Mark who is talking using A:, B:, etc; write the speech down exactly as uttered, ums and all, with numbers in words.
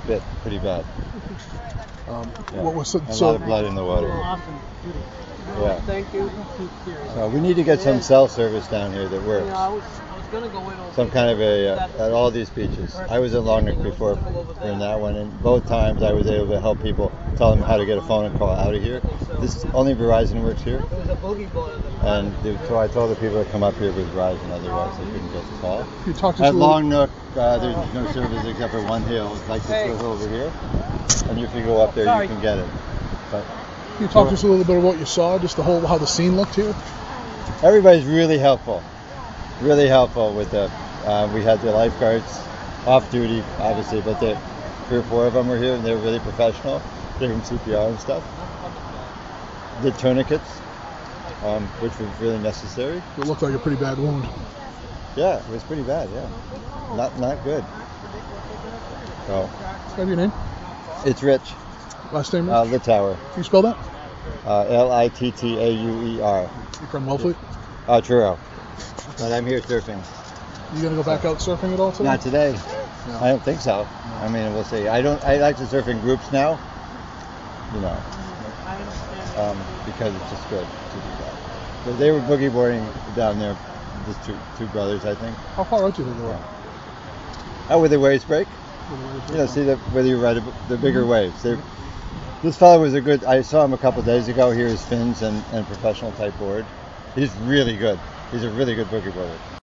A: bit pretty bad.
B: Um,
A: Yeah.
B: What was so,
A: A
B: so
A: lot of blood in the water.
C: Awesome.
A: Yeah.
C: Thank you.
A: So we need to get some cell service down here that works.
C: Yeah, I was, I was gonna go in on
A: Some kind of a uh, at all these beaches. I was in Long Neck before in that one, and both times I was able to help people, tell them how to get a phone call out of here. This only Verizon works here,
C: There's a boogie board.
A: and the- so I told the people to come up here with Verizon, otherwise they couldn't get the call.
B: you talked to us
A: At
B: a little-
A: Long Neck, uh, there's no service except for one hill, like this
C: Hey.
A: little over here, and if you go up there,
C: Sorry.
A: you can get it. But
B: Can you talk to us a little bit about what you saw, just the whole how the scene looked here?
A: everybody's really helpful, really helpful with the. Uh, we had the lifeguards off duty, obviously, but the three or four of them were here, and they were really professional. Gave them C P R and stuff. Did tourniquets, um, which was really necessary.
B: It looked like a pretty bad wound.
A: Yeah, it was pretty bad. Yeah, not not good. So
B: Have your name?
A: it's Rich,
B: Last name?
A: uh,
B: Rich?
A: Litauer,
B: Can you spell that?
A: uh, L I T T A U E R.
B: You from Wellfleet?
A: Uh, Truro. But I'm here surfing.
B: You gonna go back out surfing at all today?
A: Not today.
B: No.
A: I don't think so. I mean, we'll see. I don't. I like to surf in groups now. You know, um, because it's just good to do that. But they were boogie boarding down there. Just two two brothers, I think.
B: How far out do you think they were?
A: Oh, where the waves break. You know, see the whether you ride a- the bigger waves. They, this fellow was a good. I saw him a couple of days ago. Here is fins and and professional type board. He's really good. He's a really good boogie boarder.